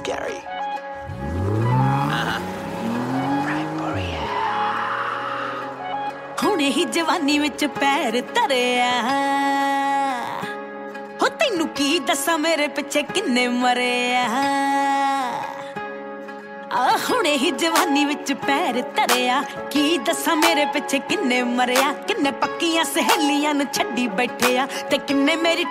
scary. ਹੁਣੇ ਹੀ ਜਵਾਨੀ ਵਿੱਚ ਪੈਰ ਧਰਿਆ ਹੋ ਤੈਨੂੰ ਕੀ ਦੱਸਾਂ ਮੇਰੇ ਪਿੱਛੇ ਕਿੰਨੇ ਮਰਿਆ ਹੁਣੇ ਹੀ ਜਵਾਨੀ ਵਿੱਚ ਪੈਰ ਧਰਿਆ ਕੀ ਦੱਸਾਂ ਮੇਰੇ ਪਿੱਛੇ ਕਿੰਨੇ ਮਰਿਆ ਕਿੰਨੇ ਪੱਕੀਆਂ ਸਹੇਲੀਆਂ ਨੂੰ ਛੱਡੀ ਬੈਠੇ ਆ ਤੇ ਕਿੰਨੇ ਮੇਰੀ